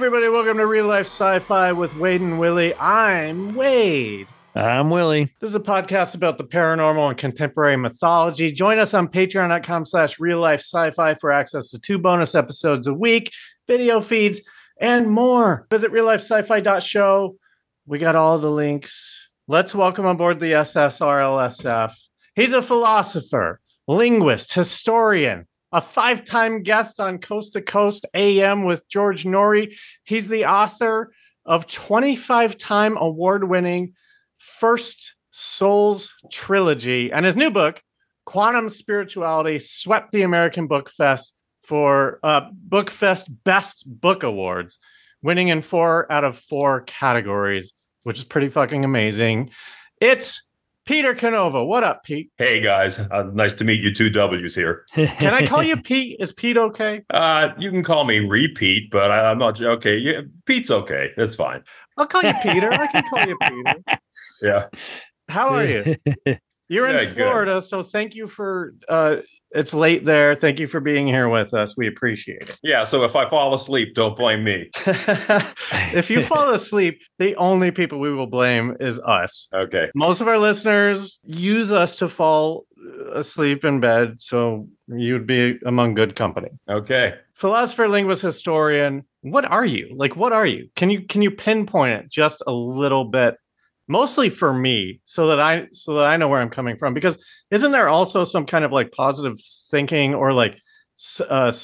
everybody. Welcome to Real Life Sci-Fi with Wade and Willie. I'm Wade. I'm Willie. This is a podcast about the paranormal and contemporary mythology. Join us on patreon.com/Real Life Sci-Fi for access to 2 bonus episodes a week, video feeds, and more. Visit reallifesci-fi.show. We got all the links. Let's welcome aboard the SSRLSF. He's a philosopher, linguist, historian, a 5-time guest on Coast to Coast AM with George Noory. He's the author of 25-time award-winning First Souls trilogy, and his new book, Quantum Spirituality, swept the American Book Fest for BookFest Best Book Awards, winning in 4 out of 4 categories, which is pretty fucking amazing. It's Peter Canova. What up, Pete? Hey, guys. Nice to meet you, 2 W's here. Can I call you Pete? Is Pete okay? You can call me Repeat, but I'm not okay. Yeah, Pete's okay. That's fine. I'll call you Peter. I can call you Peter. Yeah. How are you? You're in Florida, good. So thank you for... it's late there. Thank you for being here with us. We appreciate it. Yeah, so if I fall asleep, don't blame me. If you fall asleep, the only people we will blame is us. Okay. Most of our listeners use us to fall asleep in bed, so you'd be among good company. Okay. Philosopher, linguist, historian. What are you? What are you? Can you pinpoint it just a little bit? Mostly for me, so that I know where I'm coming from. Because isn't there also some kind of positive thinking or is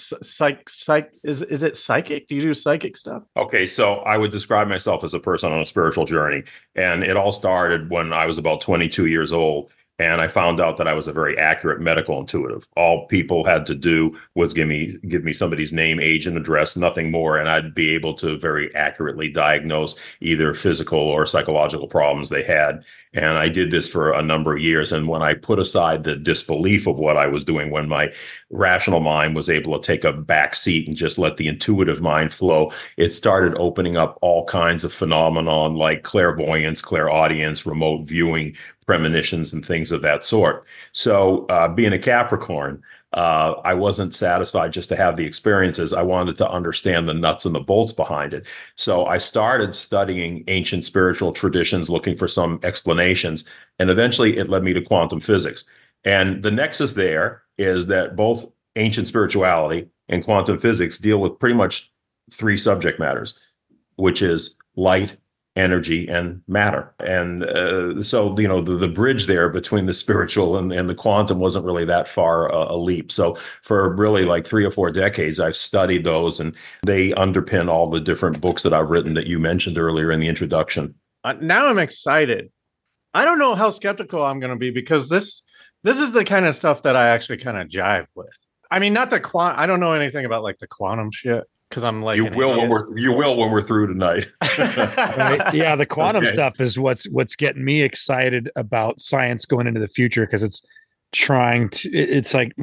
it psychic? Do you do psychic stuff? Okay, so I would describe myself as a person on a spiritual journey, and it all started when I was about 22 years old. And I found out that I was a very accurate medical intuitive. All people had to do was give me somebody's name, age, and address, nothing more. And I'd be able to very accurately diagnose either physical or psychological problems they had. And I did this for a number of years. And when I put aside the disbelief of what I was doing, when my rational mind was able to take a back seat and just let the intuitive mind flow, it started opening up all kinds of phenomenon like clairvoyance, clairaudience, remote viewing, premonitions, and things of that sort. So being a Capricorn, I wasn't satisfied just to have the experiences. I wanted to understand the nuts and the bolts behind it. So I started studying ancient spiritual traditions, looking for some explanations. And eventually it led me to quantum physics. And the nexus there is that both ancient spirituality and quantum physics deal with pretty much 3 subject matters, which is light, energy, and matter. And so, the bridge there between the spiritual and the quantum wasn't really that far a leap. So for really 3 or 4 decades, I've studied those, and they underpin all the different books that I've written that you mentioned earlier in the introduction. Now I'm excited. I don't know how skeptical I'm going to be, because this is the kind of stuff that I actually kind of jive with. I mean, not the I don't know anything about the quantum shit. Because I'm you will when we're through tonight. Right? Yeah, the quantum stuff is what's getting me excited about science going into the future, because it's trying to. It's I'm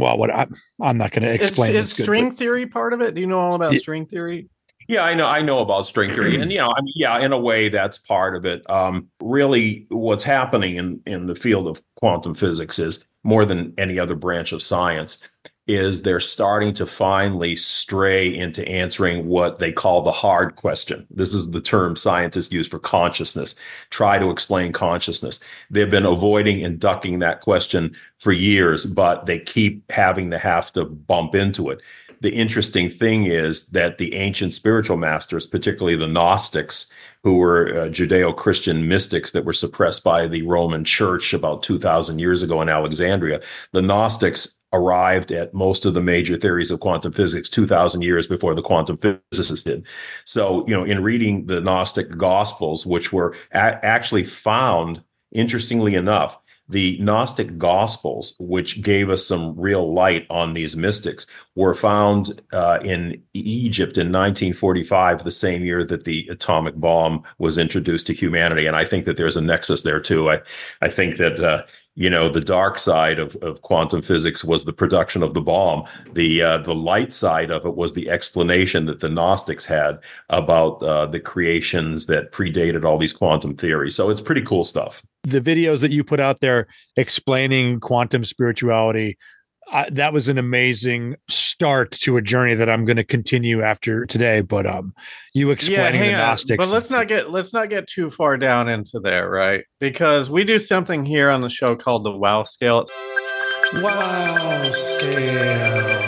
not going to explain. Is string theory part of it? Do you know all about string theory? Yeah, I know about string theory, and in a way that's part of it. Really, what's happening in the field of quantum physics is more than any other branch of science. Is they're starting to finally stray into answering what they call the hard question. This is the term scientists use for consciousness. Try to explain consciousness. They've been avoiding and ducking that question for years, but they keep having to bump into it. The interesting thing is that the ancient spiritual masters, particularly the Gnostics, who were Judeo-Christian mystics that were suppressed by the Roman Church about 2,000 years ago in Alexandria, the Gnostics arrived at most of the major theories of quantum physics 2,000 years before the quantum physicists did. So, in reading the Gnostic Gospels, which were actually found, interestingly enough, the Gnostic Gospels, which gave us some real light on these mystics, were found in Egypt in 1945, the same year that the atomic bomb was introduced to humanity. And I think that there's a nexus there, too. I think that the dark side of quantum physics was the production of the bomb. The light side of it was the explanation that the Gnostics had about the creations that predated all these quantum theories. So it's pretty cool stuff. The videos that you put out there explaining quantum spirituality, that was an amazing start to a journey that I'm going to continue after today. But you explaining the Gnostics. But let's not get too far down into there, right? Because we do something here on the show called the Wow Scale. Wow Scale.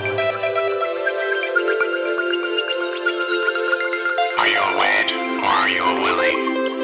Are you a Wade or are you a Willie?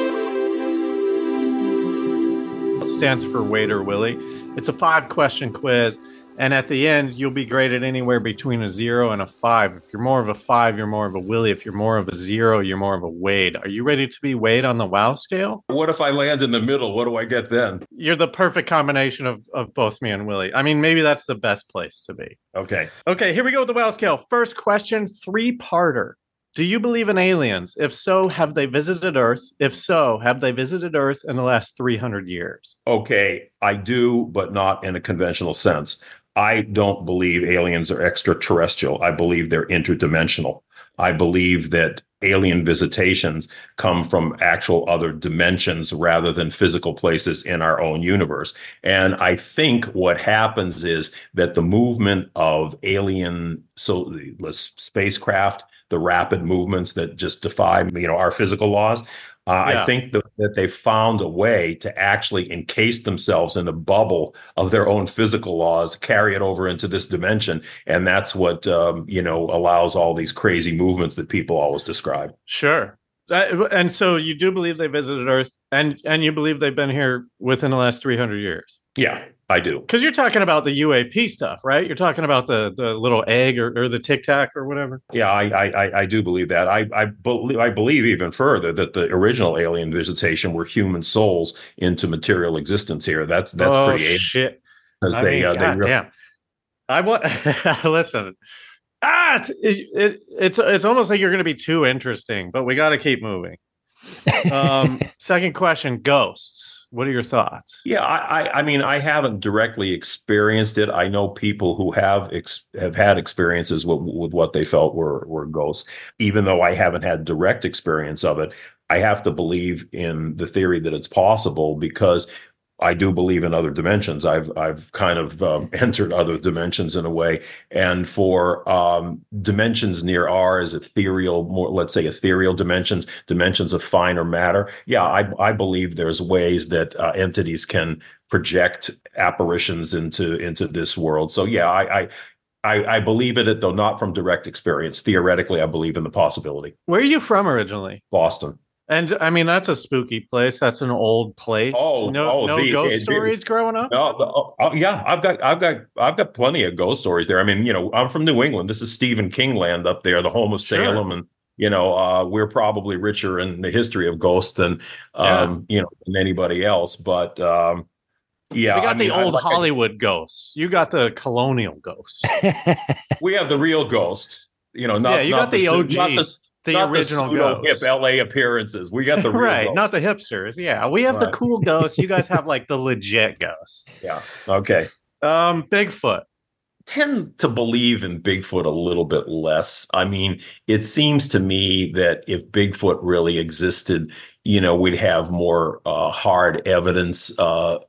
It stands for Wade or Willie. It's a 5-question quiz. And at the end, you'll be graded anywhere between a 0 and a 5. If you're more of a 5, you're more of a Willie. If you're more of a 0, you're more of a Wade. Are you ready to be Wade on the Wow Scale? What if I land in the middle? What do I get then? You're the perfect combination of both me and Willie. I mean, maybe that's the best place to be. Okay. Okay, here we go with the Wow Scale. First question, 3-parter. Do you believe in aliens? If so, have they visited Earth? If so, have they visited Earth in the last 300 years? Okay, I do, but not in a conventional sense. I don't believe aliens are extraterrestrial. I believe they're interdimensional. I believe that alien visitations come from actual other dimensions rather than physical places in our own universe. And I think what happens is that the movement of alien, so the spacecraft, the rapid movements that just defy, our physical laws, I think that they found a way to actually encase themselves in a bubble of their own physical laws, carry it over into this dimension. And that's what, allows all these crazy movements that people always describe. Sure. And so you do believe they visited Earth and you believe they've been here within the last 300 years? Yeah, I do. Because you're talking about the UAP stuff, right? You're talking about the little egg or the Tic Tac or whatever. Yeah, I do believe that. I believe even further that the original alien visitation were human souls into material existence here. That's pretty shit. Because damn. I want listen. It's almost like you're going to be too interesting, but we got to keep moving. Second question, ghosts. What are your thoughts? Yeah, I mean, I haven't directly experienced it. I know people who have had experiences with what they felt were ghosts. Even though I haven't had direct experience of it, I have to believe in the theory that it's possible because I do believe in other dimensions. I've kind of entered other dimensions in a way, and for dimensions near ours, let's say ethereal dimensions of finer matter. Yeah, I believe there's ways that entities can project apparitions into this world. So yeah, I believe in it, though not from direct experience. Theoretically, I believe in the possibility. Where are you from originally? Boston. And I mean, that's a spooky place. That's an old place. No ghost stories growing up. Yeah, I've got plenty of ghost stories there. I mean, I'm from New England. This is Stephen King land up there, the home of Salem, and we're probably richer in the history of ghosts than than anybody else. But we got the old Hollywood ghosts. You got the colonial ghosts. We have the real ghosts. You got the OGs. The original hip LA appearances. We got the real right, ghosts. Not the hipsters. Yeah, we have the cool ghosts. You guys have like the legit ghosts. Yeah. Okay. Bigfoot. Tend to believe in Bigfoot a little bit less. I mean, it seems to me that if Bigfoot really existed, we'd have more hard evidence of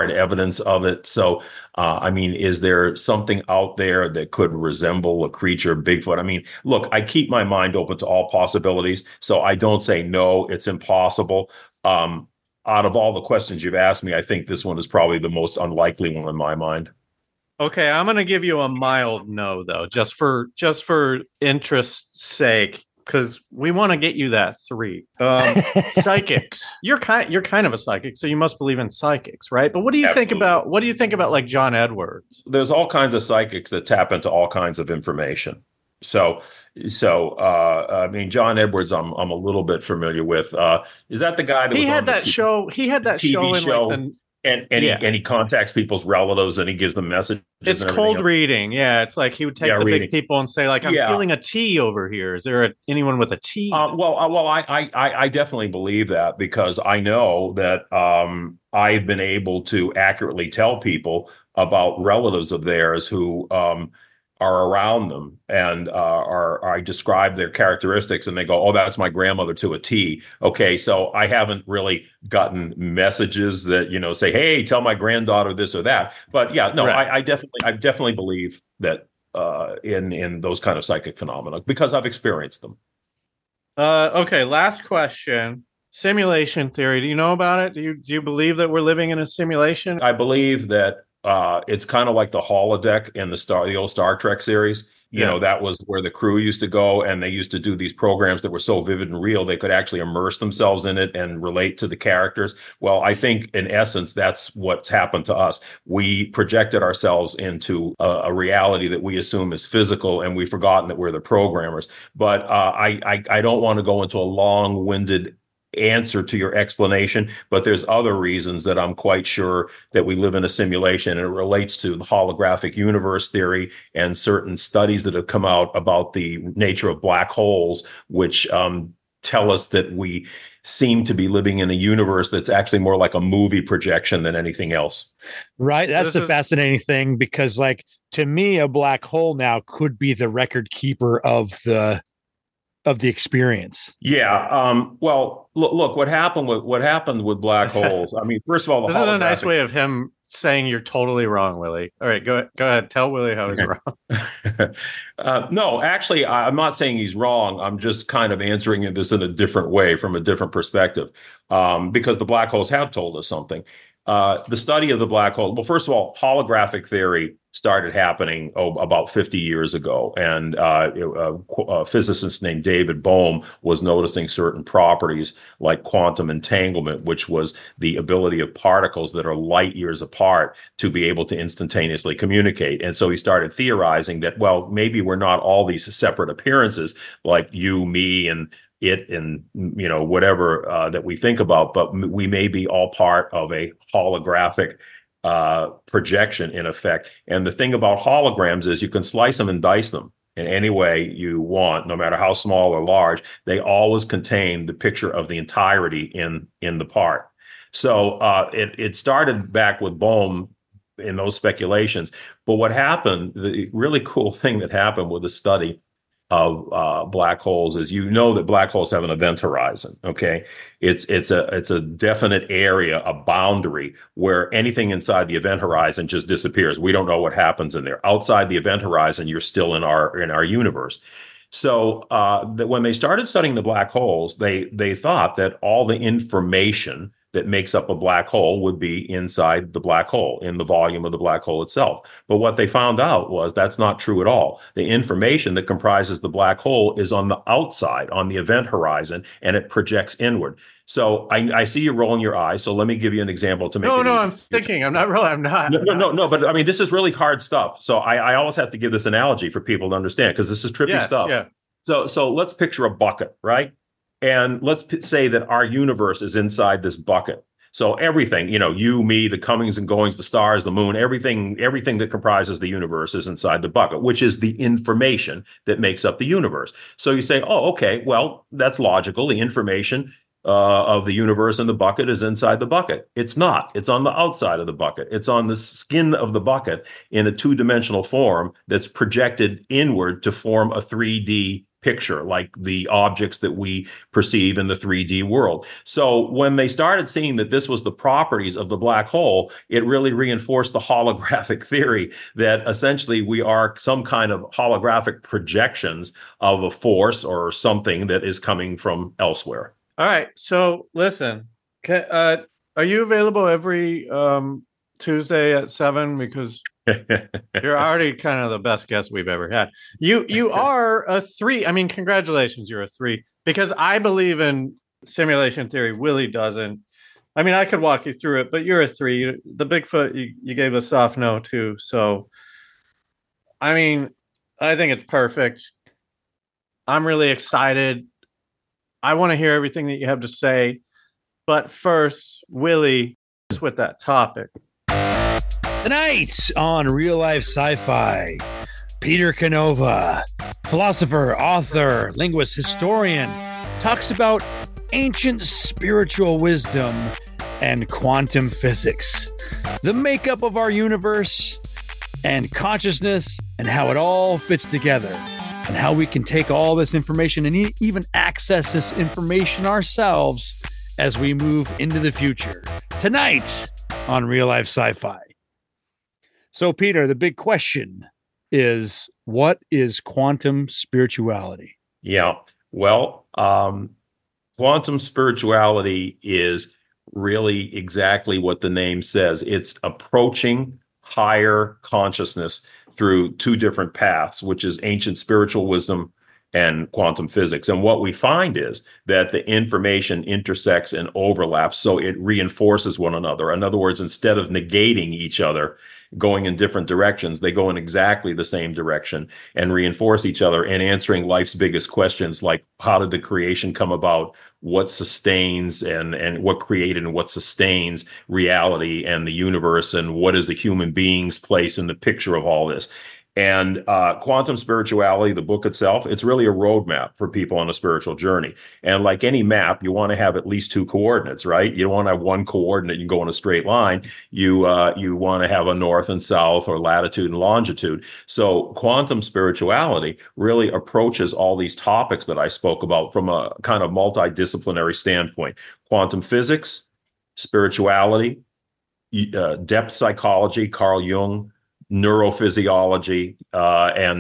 it. So, I mean, is there something out there that could resemble a creature of Bigfoot? I mean, look, I keep my mind open to all possibilities. So I don't say no, it's impossible. Out of all the questions you've asked me, I think this one is probably the most unlikely one in my mind. Okay, I'm going to give you a mild no, though, just for interest's sake, because we want to get you that 3. Psychics. You're kind of a psychic, so you must believe in psychics, right? But what do you think about like John Edwards? There's all kinds of psychics that tap into all kinds of information. So I mean, John Edwards, I'm a little bit familiar with. Is that the guy that he had that show? He had that TV show in like he contacts people's relatives and he gives them messages. It's cold reading. Yeah. It's like he would take big people and say, like, I'm feeling a T over here. Is there anyone with a T? I definitely believe that because I know that I've been able to accurately tell people about relatives of theirs who are around them and I describe their characteristics and they go, oh, that's my grandmother to a T. Okay, so I haven't really gotten messages that, say, hey, tell my granddaughter this or that. But yeah, no, right. I definitely believe that in those kind of psychic phenomena because I've experienced them. Okay, last question. Simulation theory. Do you know about it? Do you believe that we're living in a simulation? I believe that it's kind of like the holodeck in the old Star Trek series. You know, that was where the crew used to go, and they used to do these programs that were so vivid and real, they could actually immerse themselves in it and relate to the characters. Well, I think in essence, that's what's happened to us. We projected ourselves into a reality that we assume is physical, and we've forgotten that we're the programmers. But I don't want to go into a long-winded answer to your explanation, but there's other reasons that I'm quite sure that we live in a simulation, and it relates to the holographic universe theory and certain studies that have come out about the nature of black holes, which tell us that we seem to be living in a universe that's actually more like a movie projection than anything else. Right. That's the fascinating thing, because like to me, a black hole now could be the record keeper of the experience. Yeah. Well, look what happened with black holes. I mean, first of all, this is a nice way of him saying you're totally wrong, Willie. All right, go ahead. Tell Willie how he's wrong. No, actually, I'm not saying he's wrong. I'm just kind of answering this in a different way from a different perspective, because the black holes have told us something. The study of the black hole. Well, first of all, holographic theory started happening about 50 years ago. And a physicist named David Bohm was noticing certain properties like quantum entanglement, which was the ability of particles that are light years apart to be able to instantaneously communicate. And so he started theorizing that, well, maybe we're not all these separate appearances like you, me, and it, and whatever that we think about, but we may be all part of a holographic projection in effect. And the thing about holograms is you can slice them and dice them in any way you want, no matter how small or large. They always contain the picture of the entirety in the part. So it started back with Bohm in those speculations. But what happened, the really cool thing that happened with the study of black holes is, that black holes have an event horizon. Okay, it's a definite area, a boundary where anything inside the event horizon just disappears. We don't know what happens in there. Outside the event horizon, you're still in our universe. So that when they started studying the black holes, they thought that all the information that makes up a black hole would be inside the black hole, in the volume of the black hole itself. But what they found out was that's not true at all. The information that comprises the black hole is on the outside, on the event horizon, and it projects inward. So I see you rolling your eyes. So let me give you an example to make it easy. I'm thinking. I'm not. No. But I mean, this is really hard stuff. So I always have to give this analogy for people to understand, because this is trippy stuff. Yeah. So let's picture a bucket, right? And let's say that our universe is inside this bucket. So everything, you, me, the comings and goings, the stars, the moon, everything that comprises the universe is inside the bucket, which is the information that makes up the universe. So you say, oh, okay, well, that's logical. The information of the universe in the bucket is inside the bucket. It's not. It's on the outside of the bucket. It's on the skin of the bucket in a two-dimensional form that's projected inward to form a 3D picture, like the objects that we perceive in the 3D world. So when they started seeing that this was the properties of the black hole, it really reinforced the holographic theory that essentially we are some kind of holographic projections of a force or something that is coming from elsewhere. All right. So listen, are you available every Tuesday at 7? Because you're already kind of the best guest we've ever had. You are a 3. I mean, congratulations, you're a 3. Because I believe in simulation theory. Willie doesn't. I mean, I could walk you through it, but you're a 3. The Bigfoot, you gave a soft no too. So, I mean, I think it's perfect. I'm really excited. I want to hear everything that you have to say. But first, Willie, just with that topic. Tonight on Real Life Sci-Fi, Peter Canova, philosopher, author, linguist, historian, talks about ancient spiritual wisdom and quantum physics, the makeup of our universe, and consciousness and how it all fits together and how we can take all this information and even access this information ourselves as we move into the future. Tonight on Real Life Sci-Fi. So, Peter, the big question is, what is quantum spirituality? Yeah. Well, quantum spirituality is really exactly what the name says. It's approaching higher consciousness through two different paths, which is ancient spiritual wisdom and quantum physics. And what we find is that the information intersects and overlaps, so it reinforces one another. In other words, instead of negating each other, going in different directions, they go in exactly the same direction and reinforce each other, and answering life's biggest questions, like how did the creation come about, what sustains and what created and what sustains reality and the universe, and what is a human being's place in the picture of all this. And quantum spirituality, the book itself, it's really a roadmap for people on a spiritual journey. And like any map, you want to have at least two coordinates, right? You don't want to have one coordinate and go in a straight line. You want to have a north and south, or latitude and longitude. So quantum spirituality really approaches all these topics that I spoke about from a kind of multidisciplinary standpoint. Quantum physics, spirituality, depth psychology, Carl Jung, neurophysiology, and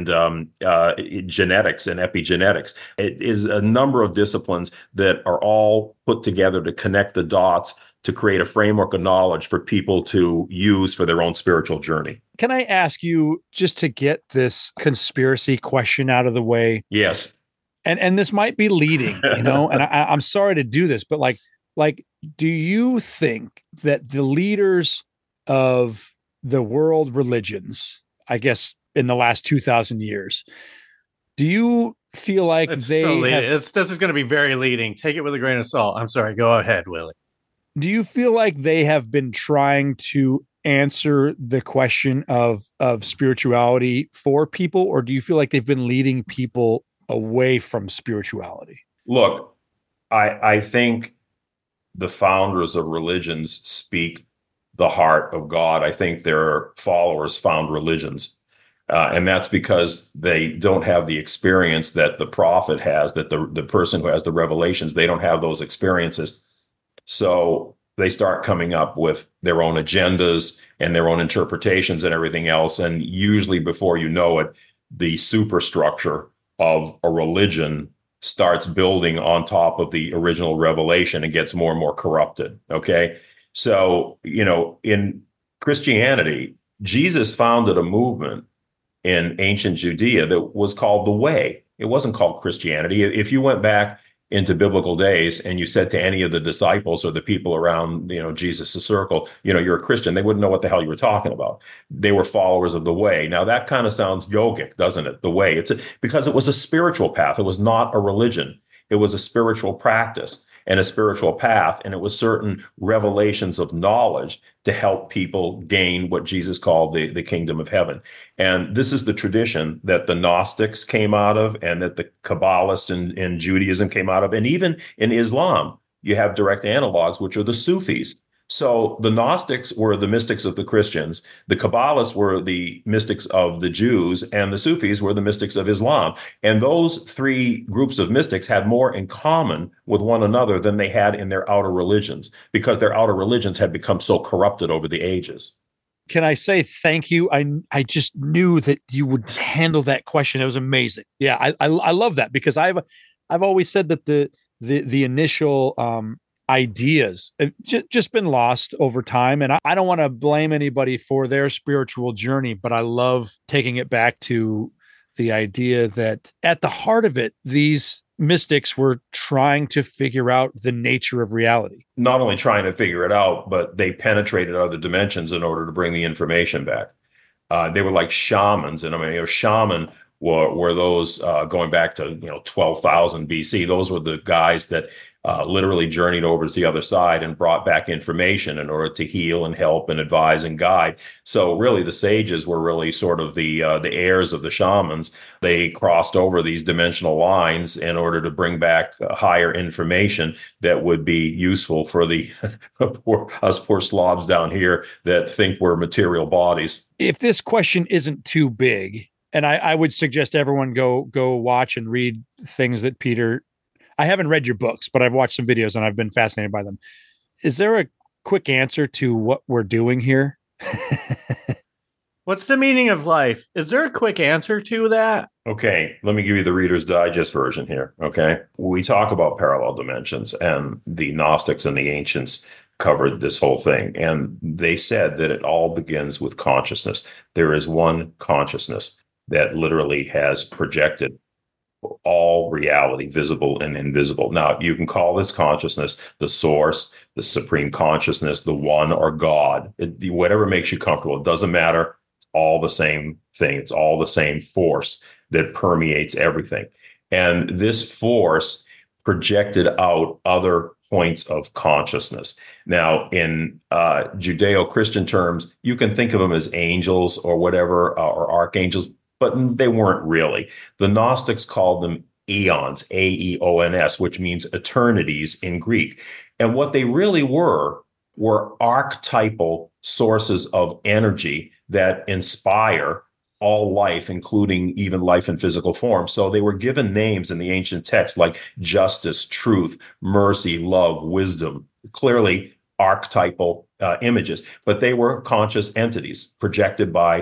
genetics and epigenetics. It is a number of disciplines that are all put together to connect the dots to create a framework of knowledge for people to use for their own spiritual journey. Can I ask you, just to get this conspiracy question out of the way? Yes. And this might be leading, and I'm sorry to do this, but like, do you think that the leaders of the world religions, I guess, in the last 2,000 years, do you feel like this is going to be very leading. Take it with a grain of salt. I'm sorry. Go ahead, Willie. Do you feel like they have been trying to answer the question of spirituality for people, or do you feel like they've been leading people away from spirituality? Look, I think the founders of religions speak the heart of God. I think their followers found religions. And that's because they don't have the experience that the prophet has, that the person who has the revelations, they don't have those experiences. So they start coming up with their own agendas and their own interpretations and everything else. And usually before you know it, the superstructure of a religion starts building on top of the original revelation and gets more and more corrupted. Okay. So, in Christianity, Jesus founded a movement in ancient Judea that was called the Way. It wasn't called Christianity. If you went back into biblical days and you said to any of the disciples or the people around, Jesus' circle, you're a Christian, they wouldn't know what the hell you were talking about. They were followers of the Way. Now that kind of sounds yogic, doesn't it? The Way. Because it was a spiritual path. It was not a religion. It was a spiritual practice and a spiritual path, and it was certain revelations of knowledge to help people gain what Jesus called the kingdom of heaven. And this is the tradition that the Gnostics came out of, and that the Kabbalists in Judaism came out of, and even in Islam, you have direct analogs, which are the Sufis. So the Gnostics were the mystics of the Christians, the Kabbalists were the mystics of the Jews, and the Sufis were the mystics of Islam. And those three groups of mystics had more in common with one another than they had in their outer religions, because their outer religions had become so corrupted over the ages. Can I say thank you? I just knew that you would handle that question. It was amazing. Yeah, I love that, because I've always said that the initial ideas have just been lost over time. And I don't want to blame anybody for their spiritual journey, but I love taking it back to the idea that at the heart of it, these mystics were trying to figure out the nature of reality. Not only trying to figure it out, but they penetrated other dimensions in order to bring the information back. They were like shamans. And shaman were those going back to 12,000 BC. Those were the guys that literally journeyed over to the other side and brought back information in order to heal and help and advise and guide. So really, the sages were really sort of the heirs of the shamans. They crossed over these dimensional lines in order to bring back higher information that would be useful for the us poor slobs down here that think we're material bodies. If this question isn't too big, and I would suggest everyone go watch and read things that Peter. I haven't read your books, but I've watched some videos and I've been fascinated by them. Is there a quick answer to what we're doing here? What's the meaning of life? Is there a quick answer to that? Okay, let me give you the Reader's Digest version here. Okay, we talk about parallel dimensions, and the Gnostics and the ancients covered this whole thing. And they said that it all begins with consciousness. There is one consciousness that literally has projected all reality, visible and invisible. Now, you can call this consciousness the source, the supreme consciousness, the one, or God. Whatever makes you comfortable. It doesn't matter. It's all the same thing. It's all the same force that permeates everything. And this force projected out other points of consciousness. Now, in Judeo-Christian terms, you can think of them as angels or whatever, or archangels, but they weren't really. The Gnostics called them eons, A-E-O-N-S, which means eternities in Greek. And what they really were archetypal sources of energy that inspire all life, including even life in physical form. So they were given names in the ancient text like justice, truth, mercy, love, wisdom, clearly archetypal images, but they were conscious entities projected by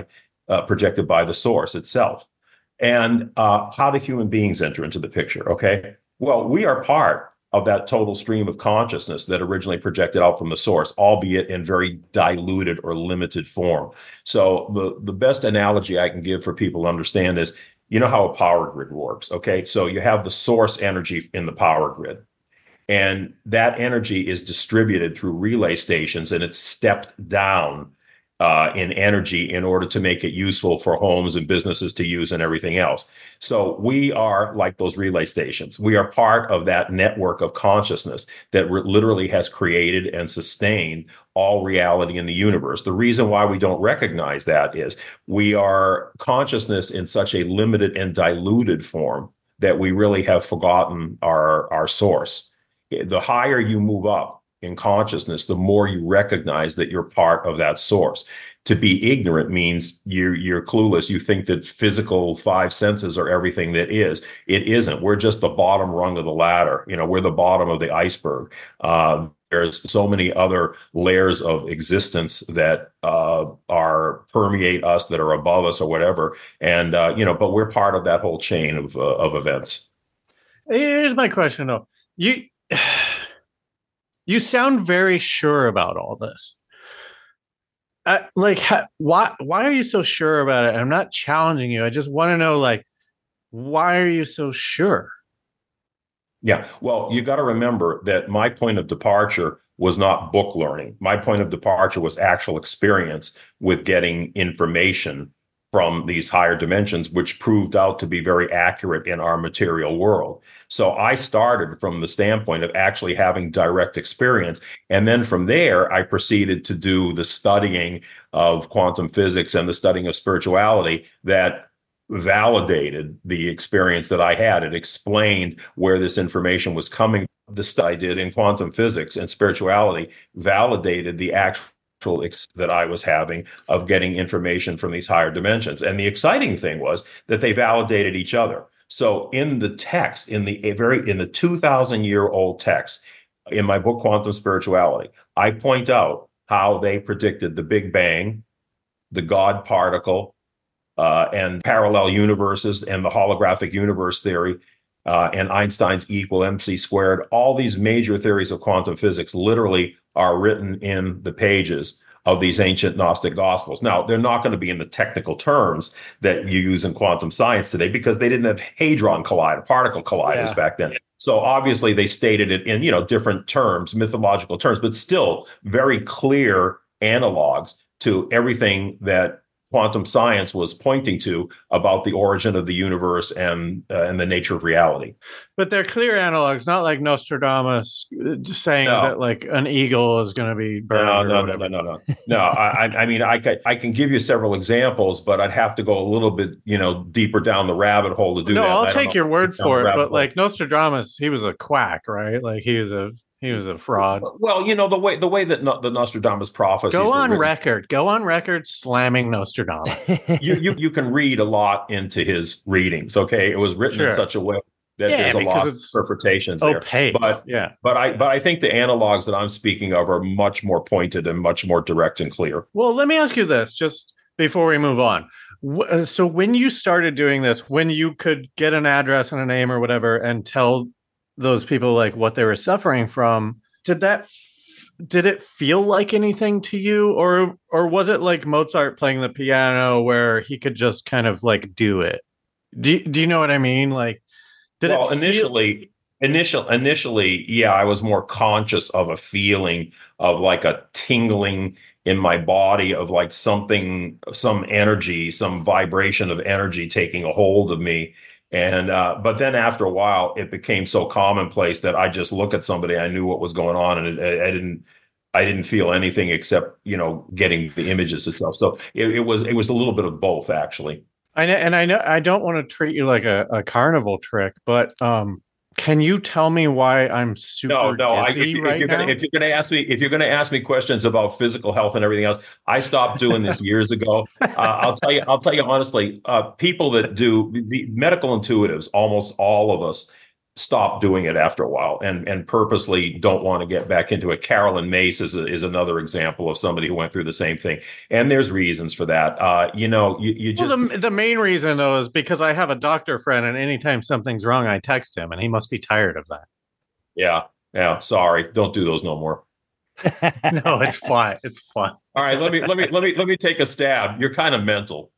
the source itself. And how do human beings enter into the picture? Okay, well, we are part of that total stream of consciousness that originally projected out from the source, albeit in very diluted or limited form. So the best analogy I can give for people to understand is, you know how a power grid works, okay? So you have the source energy in the power grid, and that energy is distributed through relay stations, and it's stepped down in energy in order to make it useful for homes and businesses to use and everything else. So we are like those relay stations. We are part of that network of consciousness that literally has created and sustained all reality in the universe. The reason why we don't recognize that is we are consciousness in such a limited and diluted form that we really have forgotten our source. The higher you move up in consciousness, the more you recognize that you're part of that source. To be ignorant means you're clueless. You think that physical five senses are everything that is. It isn't. We're just the bottom rung of the ladder. You know, we're the bottom of the iceberg. There's so many other layers of existence that permeate us, that are above us or whatever. And, but we're part of that whole chain of events. Here's my question, though. You sound very sure about all this. Why are you so sure about it? I'm not challenging you. I just want to know, why are you so sure? Yeah, well, you got to remember that my point of departure was not book learning. My point of departure was actual experience with getting information from these higher dimensions, which proved out to be very accurate in our material world. So I started from the standpoint of actually having direct experience. And then from there, I proceeded to do the studying of quantum physics and the studying of spirituality that validated the experience that I had. It explained where this information was coming. The study I did in quantum physics and spirituality validated the actual that I was having of getting information from these higher dimensions. And the exciting thing was that they validated each other. So in the text, in the 2,000-year-old text, in my book, Quantum Spirituality, I point out how they predicted the Big Bang, the God particle, and parallel universes and the holographic universe theory, and Einstein's E = mc squared. All these major theories of quantum physics literally are written in the pages of these ancient Gnostic Gospels. Now, they're not going to be in the technical terms that you use in quantum science today because they didn't have hadron collider, particle colliders back then. So obviously they stated it in, different terms, mythological terms, but still very clear analogs to everything that quantum science was pointing to about the origin of the universe and the nature of reality. But they're clear analogs, not like Nostradamus just saying that like an eagle is going to be burned or whatever. No. I mean, I can give you several examples, but I'd have to go a little bit, deeper down the rabbit hole to do that. No, I'll take your word for it. But like Nostradamus, he was a quack, right? Like he was a fraud. Well, the way that the Nostradamus prophecies go on record slamming Nostradamus. you can read a lot into his readings. Okay, it was written in such a way that there's a lot of interpretations opaque. there. But I think the analogs that I'm speaking of are much more pointed and much more direct and clear. Well, let me ask you this just before we move on. So when you started doing this, when you could get an address and a name or whatever and tell those people like what they were suffering from, did it feel like anything to you, or was it like Mozart playing the piano where he could just kind of like do it? Do you know what I mean? Like, initially, yeah, I was more conscious of a feeling of like a tingling in my body of like some energy, some vibration of energy taking a hold of me. And but then after a while, it became so commonplace that I just look at somebody, I knew what was going on, and I didn't feel anything except getting the images and stuff. So it was a little bit of both, actually. I know I don't want to treat you like a carnival trick, but can you tell me why I'm super dizzy now? If you're going to ask me questions about physical health and everything else, I stopped doing this years ago. I'll tell you honestly, people that do the medical intuitives, almost all of us stop doing it after a while and purposely don't want to get back into it. Carolyn Mace is another example of somebody who went through the same thing. And there's reasons for that. You just... Well, the main reason, though, is because I have a doctor friend, and anytime something's wrong, I text him, and he must be tired of that. Yeah. Sorry. Don't do those no more. No, it's fine. It's fun. All right. Let me take a stab. You're kind of mental.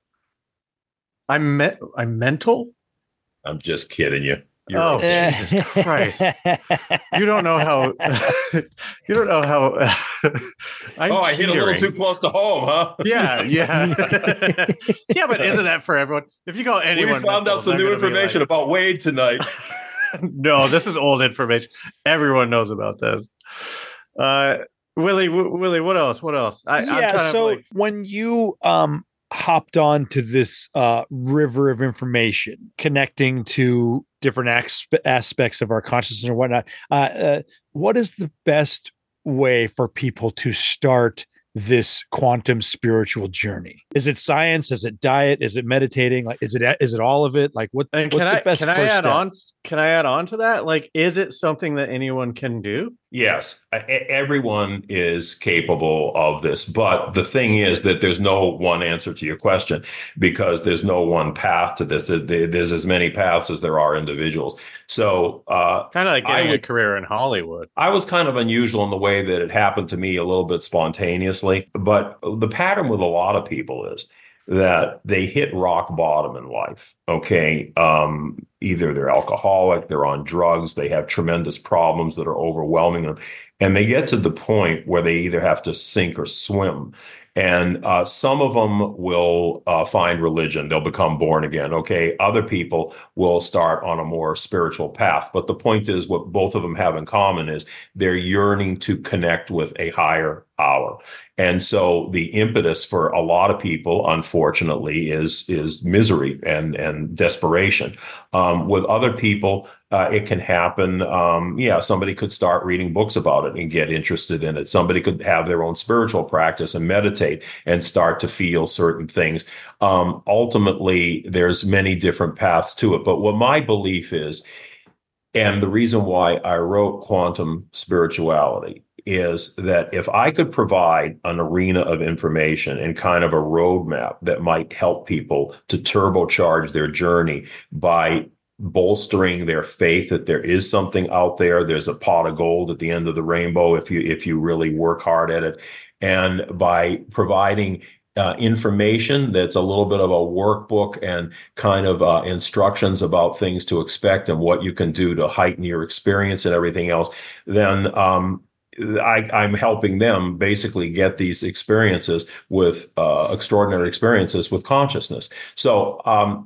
I'm mental? I'm just kidding you. Jesus Christ! You don't know how. I hit a little too close to home, huh? Yeah. Yeah, but isn't that for everyone? If you call anyone, we found out some new information about Wade tonight. No, this is old information. Everyone knows about this. Willie, what else? When you hopped on to this river of information connecting to different aspects of our consciousness and whatnot, what is the best way for people to start this quantum spiritual journey? Is it science? Is it diet? Is it meditating? Like, is it all of it? Like, what's the best first step? Can I add on to that? Like, is it something that anyone can do? Yes, everyone is capable of this. But the thing is that there's no one answer to your question, because there's no one path to this. There's as many paths as there are individuals. So kind of like getting a career in Hollywood. I was kind of unusual in the way that it happened to me a little bit spontaneously. But the pattern with a lot of people is that they hit rock bottom in life. Okay. Either they're alcoholic, they're on drugs, they have tremendous problems that are overwhelming them. And they get to the point where they either have to sink or swim. And some of them will find religion. They'll become born again. Okay. Other people will start on a more spiritual path. But the point is, what both of them have in common is they're yearning to connect with a higher power. And so the impetus for a lot of people, unfortunately, is misery and desperation. With other people, it can happen. Somebody could start reading books about it and get interested in it. Somebody could have their own spiritual practice and meditate and start to feel certain things. Ultimately, there's many different paths to it. But what my belief is, and the reason why I wrote Quantum Spirituality, is that if I could provide an arena of information and kind of a roadmap that might help people to turbocharge their journey by bolstering their faith that there is something out there, there's a pot of gold at the end of the rainbow if you really work hard at it, and by providing information that's a little bit of a workbook and kind of instructions about things to expect and what you can do to heighten your experience and everything else, then I'm helping them basically get these experiences with extraordinary experiences with consciousness. So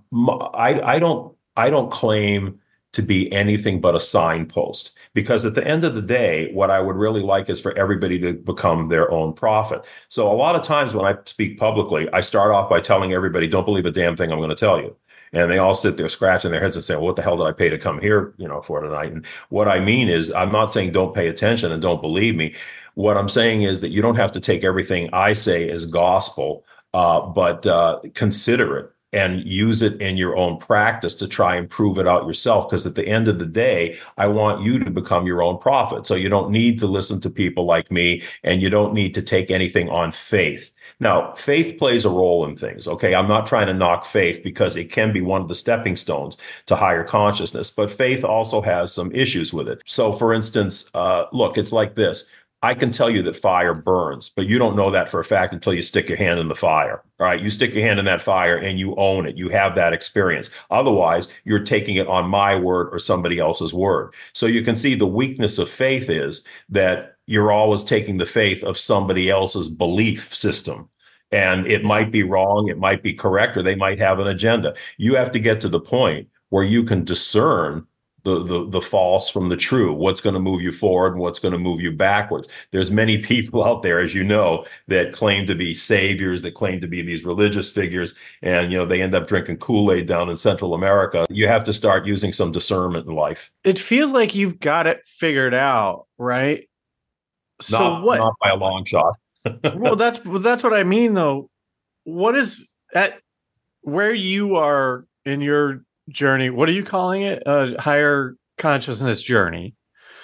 I don't claim to be anything but a signpost, because at the end of the day, what I would really like is for everybody to become their own prophet. So a lot of times when I speak publicly, I start off by telling everybody, don't believe a damn thing I'm going to tell you. And they all sit there scratching their heads and saying, well, what the hell did I pay to come here, for tonight? And what I mean is, I'm not saying don't pay attention and don't believe me. What I'm saying is that you don't have to take everything I say as gospel, but consider it and use it in your own practice to try and prove it out yourself. Because at the end of the day, I want you to become your own prophet. So you don't need to listen to people like me, and you don't need to take anything on faith. Now, faith plays a role in things, okay? I'm not trying to knock faith, because it can be one of the stepping stones to higher consciousness, but faith also has some issues with it. So for instance, look, it's like this. I can tell you that fire burns, but you don't know that for a fact until you stick your hand in the fire. All right. You stick your hand in that fire and you own it. You have that experience. Otherwise, you're taking it on my word or somebody else's word. So you can see the weakness of faith is that you're always taking the faith of somebody else's belief system. And it might be wrong, it might be correct, or they might have an agenda. You have to get to the point where you can discern the false from the true, what's going to move you forward and what's going to move you backwards. There's many people out there, as you know, that claim to be saviors, that claim to be these religious figures, and they end up drinking Kool-Aid down in Central America. You have to start using some discernment in life. It feels like you've got it figured out, right? Not by a long shot. Well, that's what I mean, though. What is at where you are in your journey? What are you calling it? Higher consciousness journey.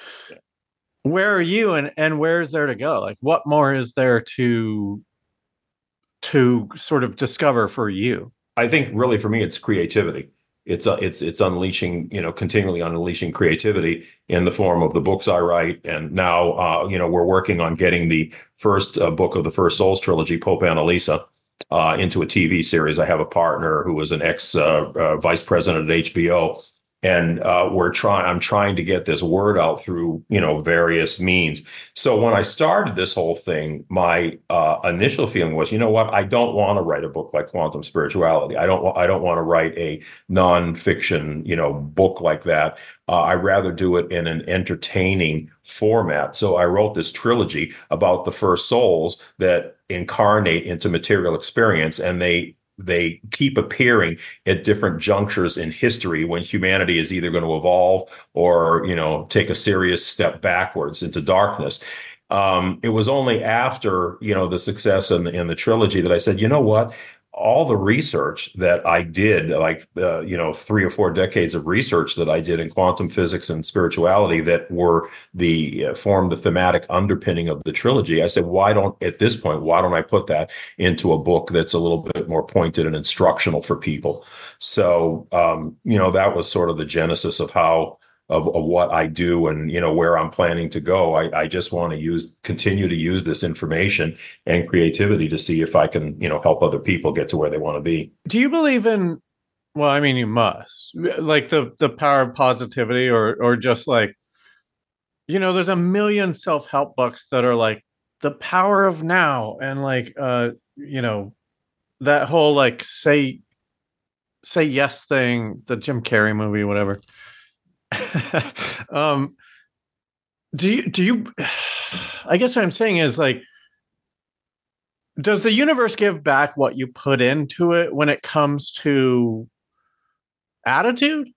Where are you, and where is there to go? Like, what more is there to sort of discover for you? I think really for me, it's creativity. It's unleashing, continually unleashing creativity in the form of the books I write. And now, we're working on getting the first book of the First Souls trilogy, Pope Annalisa, into a TV series. I have a partner who was an ex vice president at HBO, and I'm trying to get this word out through various means. So when I started this whole thing, my initial feeling was, you know what, I don't want to write a book like Quantum Spirituality. I don't want to write a nonfiction book like that. I'd rather do it in an entertaining format. So I wrote this trilogy about the first souls that incarnate into material experience, and they keep appearing at different junctures in history when humanity is either going to evolve or, take a serious step backwards into darkness. It was only after, the success in the trilogy that I said, you know what? All the research that I did, like 3 or 4 decades of research that I did in quantum physics and spirituality that formed the thematic underpinning of the trilogy. I said, why don't I put that into a book that's a little bit more pointed and instructional for people? So, that was sort of the genesis of of what I do and, where I'm planning to go. I just want to continue to use this information and creativity to see if I can, help other people get to where they want to be. Do you believe in, well, I mean, you must, like the power of positivity or just like, there's a million self-help books that are like the power of now. And like, that whole like say yes thing, the Jim Carrey movie, whatever. Do you I guess what I'm saying is, like, does the universe give back what you put into it when it comes to attitude?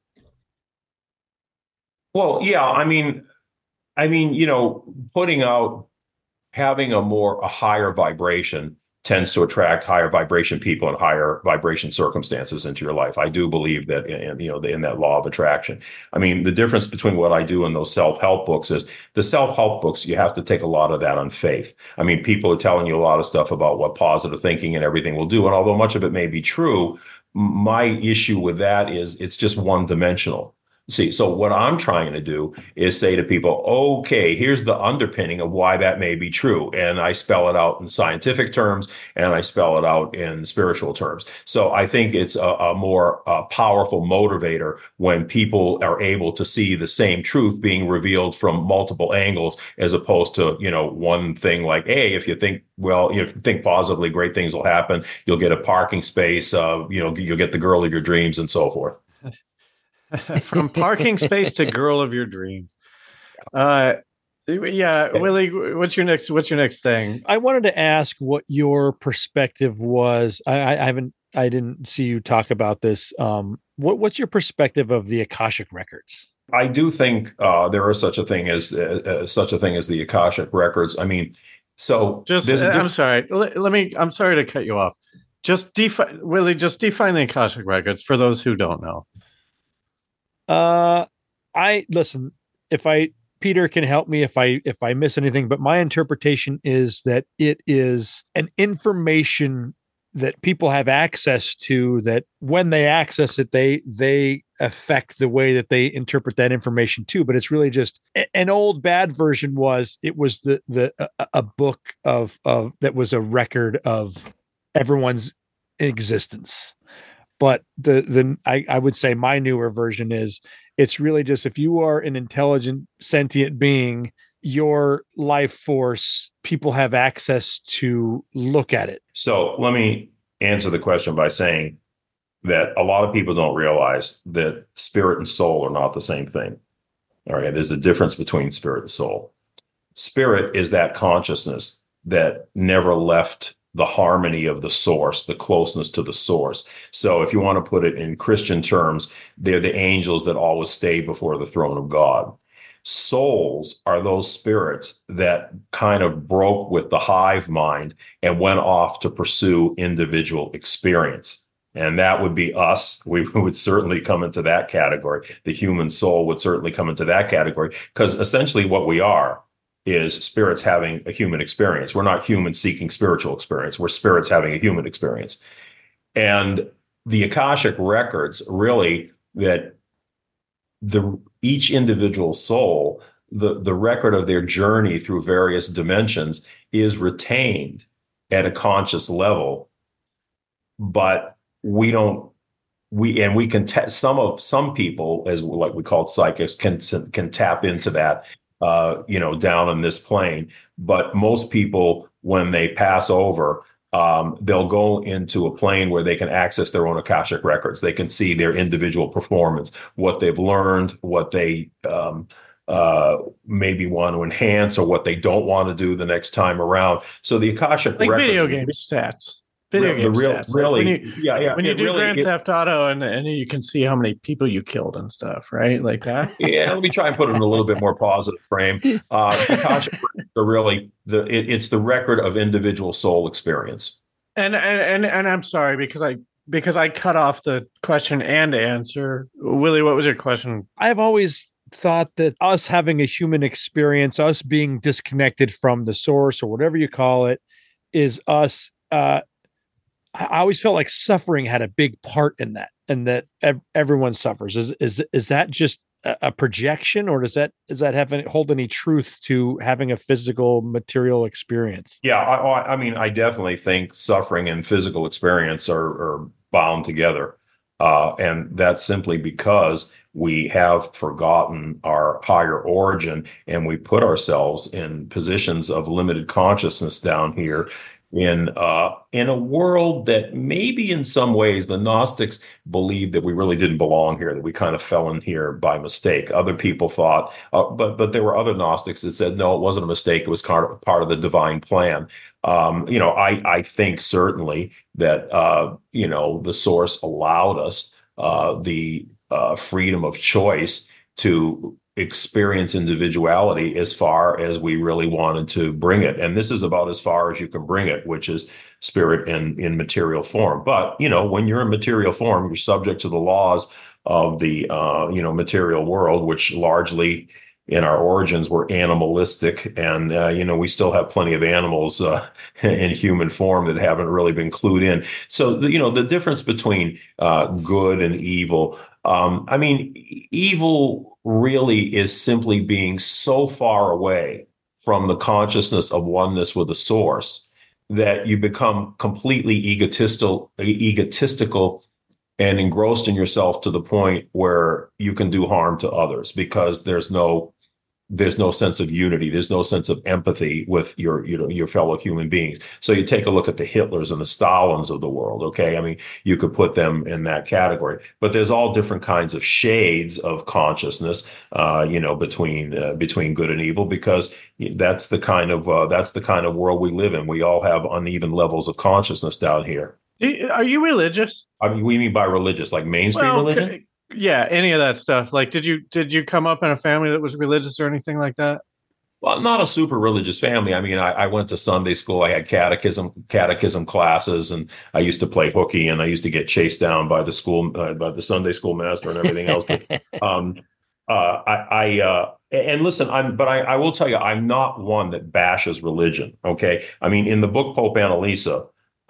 Well, yeah, I mean, putting out, having a higher vibration tends to attract higher vibration people and higher vibration circumstances into your life. I do believe that in that law of attraction. I mean, the difference between what I do in those self-help books is the self-help books, you have to take a lot of that on faith. I mean, people are telling you a lot of stuff about what positive thinking and everything will do. And although much of it may be true, my issue with that is it's just one dimensional. See, so what I'm trying to do is say to people, okay, here's the underpinning of why that may be true. And I spell it out in scientific terms and I spell it out in spiritual terms. So I think it's a more powerful motivator when people are able to see the same truth being revealed from multiple angles, as opposed to, one thing like, hey, if you think positively, great things will happen. You'll get a parking space, you'll get the girl of your dreams and so forth. From parking space to girl of your dreams. Willie, what's your next thing? I wanted to ask what your perspective was. I didn't see you talk about this. What's your perspective of the Akashic records? I do think there is such a thing as the Akashic records. I mean, so I'm sorry. I'm sorry to cut you off. Just define the Akashic records for those who don't know. Peter can help me if I miss anything, but my interpretation is that it is an information that people have access to, that when they access it, they affect the way that they interpret that information too. But it's really just an old bad version was a book of that was a record of everyone's existence. But I would say my newer version is, it's really just, if you are an intelligent, sentient being, your life force, people have access to look at it. So let me answer the question by saying that a lot of people don't realize that spirit and soul are not the same thing. All right, there's a difference between spirit and soul. Spirit is that consciousness that never left the harmony of the source, the closeness to the source. So if you want to put it in Christian terms, they're the angels that always stay before the throne of God. Souls are those spirits that kind of broke with the hive mind and went off to pursue individual experience. And that would be us. We would certainly come into that category. The human soul would certainly come into that category, because essentially what we are is spirits having a human experience. We're not humans seeking spiritual experience. We're spirits having a human experience. And the Akashic records, really, that each individual soul, the record of their journey through various dimensions is retained at a conscious level, but we can some people, as like we call it, psychics, can tap into that down in this plane. But most people, when they pass over, they'll go into a plane where they can access their own Akashic records. They can see their individual performance, what they've learned, what they maybe want to enhance, or what they don't want to do the next time around. So the Akashic like records, video game stats. Stats. Really, when you do Grand Theft Auto and you can see how many people you killed and stuff, right? Like that. Yeah, let me try and put it in a little bit more positive frame. Akashic records are really it's the record of individual soul experience. And I'm sorry because I cut off the question and answer. Willie, what was your question? I've always thought that us having a human experience, us being disconnected from the source or whatever you call it, is us. I always felt like suffering had a big part in that, and that everyone suffers. Is that just a projection, or does that hold any truth to having a physical material experience? Yeah, I mean, I definitely think suffering and physical experience are bound together, and that's simply because we have forgotten our higher origin, and we put ourselves in positions of limited consciousness down here in a world that maybe in some ways the Gnostics believed that we really didn't belong here, that we kind of fell in here by mistake. Other people thought, but there were other Gnostics that said, no, it wasn't a mistake. It was part of the divine plan. I think certainly that, the source allowed us the freedom of choice to experience individuality as far as we really wanted to bring it. And this is about as far as you can bring it, which is spirit in material form. But, when you're in material form, you're subject to the laws of the, material world, which largely in our origins were animalistic. And, we still have plenty of animals in human form that haven't really been clued in. So, the difference between good and evil, I mean, evil really is simply being so far away from the consciousness of oneness with the source that you become completely egotistical and engrossed in yourself to the point where you can do harm to others because there's no sense of unity. There's no sense of empathy with your fellow human beings. So you take a look at the Hitlers and the Stalins of the world. Okay. I mean, you could put them in that category, but there's all different kinds of shades of consciousness, between good and evil, because that's the kind of world we live in. We all have uneven levels of consciousness down here. Are you religious? I mean, we mean by religious, like mainstream religion? Yeah, any of that stuff. Like, did you come up in a family that was religious or anything like that? Well, not a super religious family. I mean, I went to Sunday school. I had catechism classes, and I used to play hooky, and I used to get chased down by the by the Sunday school master and everything else. But and listen, I will tell you, I'm not one that bashes religion. Okay, I mean, in the book Pope Annalisa.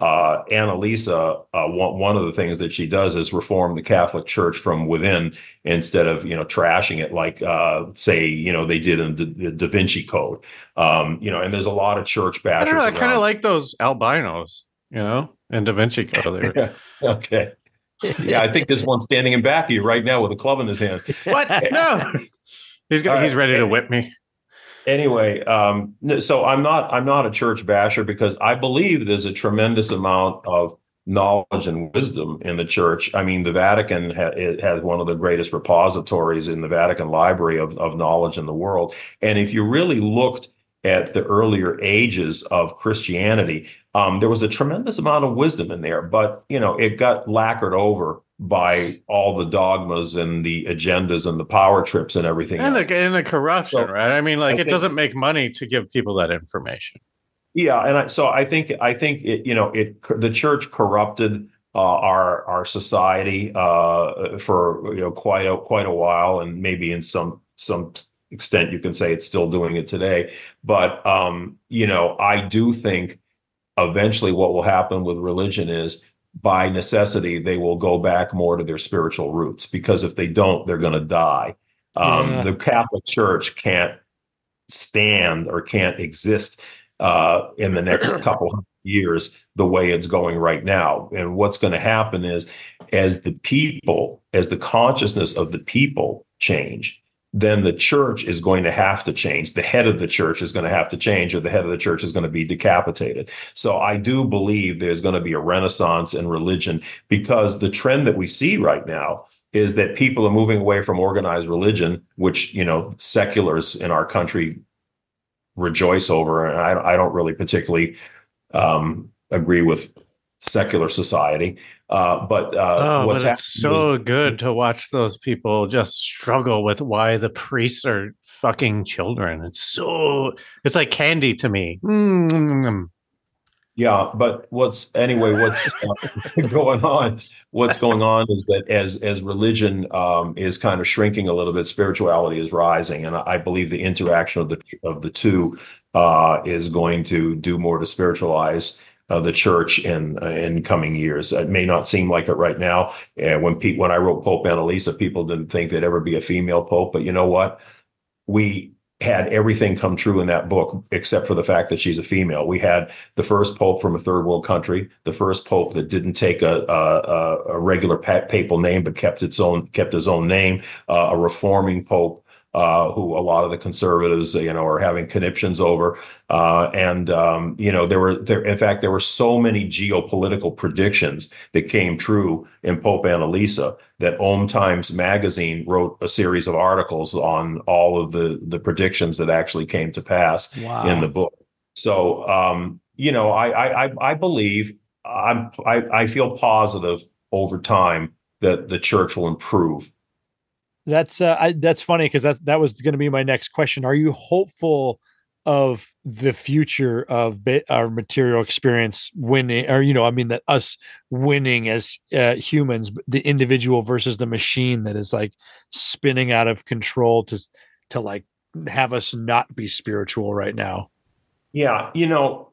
One of the things that she does is reform the Catholic Church from within instead of, trashing it like, they did in the Da Vinci Code. And there's a lot of church bashers. I don't know, I kind of like those albinos, in Da Vinci Code. Yeah. Okay. Yeah, I think there's one standing in back of you right now with a club in his hand. What? No. He's ready to whip me. Anyway, so I'm not a church basher because I believe there's a tremendous amount of knowledge and wisdom in the church. I mean, the Vatican it has one of the greatest repositories in the Vatican Library of knowledge in the world. And if you really looked at the earlier ages of Christianity, there was a tremendous amount of wisdom in there, but it got lacquered over by all the dogmas and the agendas and the power trips and everything else. And the corruption, right? I mean, it doesn't make money to give people that information. Yeah, and I think the church corrupted our society for quite a while, and maybe in some extent you can say it's still doing it today. But I do think eventually what will happen with religion is, by necessity, they will go back more to their spiritual roots, because if they don't, they're going to die. The Catholic Church can't stand or can't exist in the next couple of years the way it's going right now. And what's going to happen is, as the consciousness of the people change, then the church is going to have to change. The head of the church is going to have to change, or the head of the church is going to be decapitated. So I do believe there's going to be a renaissance in religion, because the trend that we see right now is that people are moving away from organized religion, which, seculars in our country rejoice over. And I don't really particularly agree with secular society. But it's so good to watch those people just struggle with why the priests are fucking children. It's like candy to me. Mm-hmm. Yeah, but what's going on? What's going on is that as religion is kind of shrinking a little bit, spirituality is rising, and I believe the interaction of the two is going to do more to spiritualize the church in coming years. It may not seem like it right now. When I wrote Pope Annalisa, people didn't think there'd ever be a female pope, but you know what? We had everything come true in that book, except for the fact that she's a female. We had the first pope from a third world country, the first pope that didn't take a regular papal name, but kept his own name, a reforming pope, who a lot of the conservatives, are having conniptions over. In fact, there were so many geopolitical predictions that came true in Pope Annalisa that Om Times magazine wrote a series of articles on all of the predictions that actually came to pass in the book. So, I believe I feel positive over time that the church will improve. That's funny, because that was going to be my next question. Are you hopeful of the future of our material experience winning, or that us winning as humans, the individual versus the machine that is like spinning out of control to like have us not be spiritual right now? Yeah,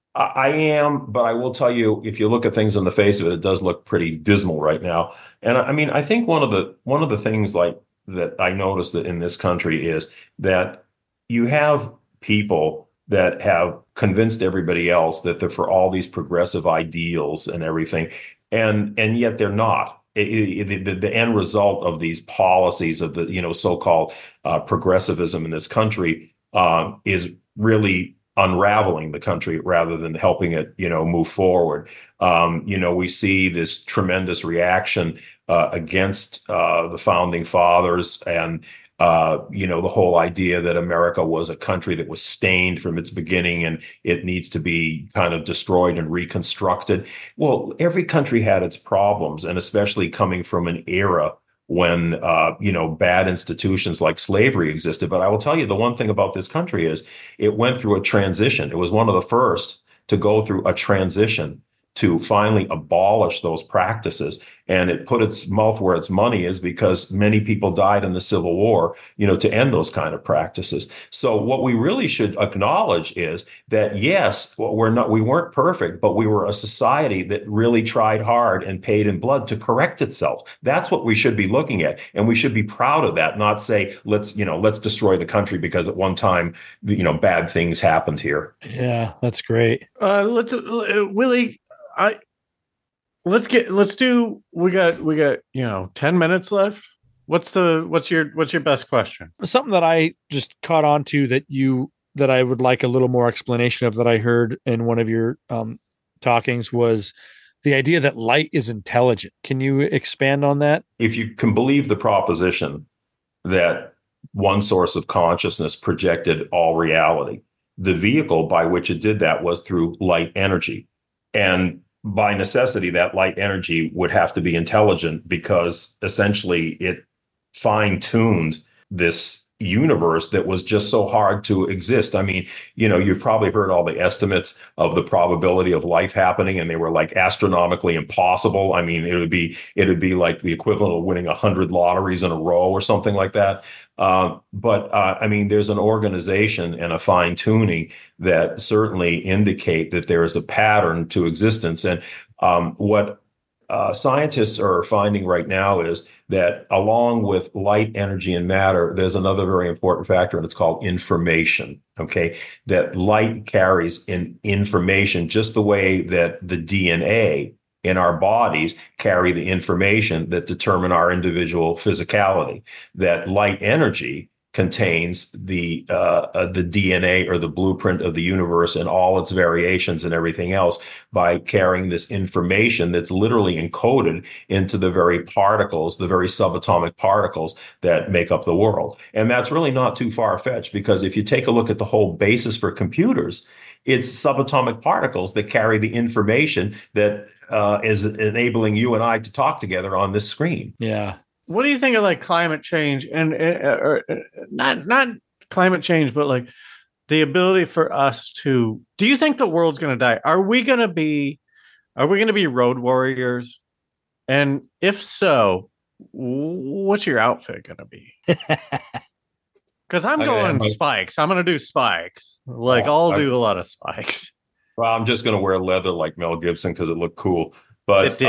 I am, but I will tell you, if you look at things on the face of it, it does look pretty dismal right now. And I mean, I think one of the things like that I noticed that in this country is that you have people that have convinced everybody else that they're for all these progressive ideals and everything, and yet they're not. The end result of these policies of the so-called progressivism in this country is really unraveling the country rather than helping it, move forward. We see this tremendous reaction against the founding fathers and the whole idea that America was a country that was stained from its beginning and it needs to be kind of destroyed and reconstructed. Well, every country had its problems, and especially coming from an era when bad institutions like slavery existed. But I will tell you, the one thing about this country is it went through a transition. It was one of the first to go through a transition to finally abolish those practices. And it put its mouth where its money is, because many people died in the Civil War, to end those kind of practices. So what we really should acknowledge is that, yes, we weren't perfect, but we were a society that really tried hard and paid in blood to correct itself. That's what we should be looking at. And we should be proud of that, not say, let's destroy the country because at one time, bad things happened here. Yeah, that's great. Willie, we got 10 minutes left. What's your best question? Something that I just caught on to that I would like a little more explanation of, that I heard in one of your talkings, was the idea that light is intelligent. Can you expand on that? If you can believe the proposition that one source of consciousness projected all reality, the vehicle by which it did that was through light energy. And by necessity, that light energy would have to be intelligent, because essentially it fine-tuned this universe that was just so hard to exist. I mean, you've probably heard all the estimates of the probability of life happening, and they were like astronomically impossible. I mean, it'd be like the equivalent of winning 100 lotteries in a row or something like that. But I mean, there's an organization and a fine tuning that certainly indicate that there is a pattern to existence. And what scientists are finding right now is that along with light, energy, and matter, there's another very important factor, and it's called information. Okay, that light carries information just the way that the DNA in our bodies carry the information that determine our individual physicality. That light energy contains the DNA, or the blueprint of the universe and all its variations and everything else, by carrying this information that's literally encoded into the very particles, the very subatomic particles that make up the world. And that's really not too far-fetched, because if you take a look at the whole basis for computers, it's subatomic particles that carry the information that is enabling you and I to talk together on this screen. Yeah. What do you think of like climate change, and or not climate change, but like the ability for us to? Do you think the world's going to die? Are we going to be road warriors? And if so, what's your outfit going to be? Because I'm going spikes. I'm going to do spikes. I'll do a lot of spikes. Well, I'm just going to wear leather like Mel Gibson because it looked cool. But,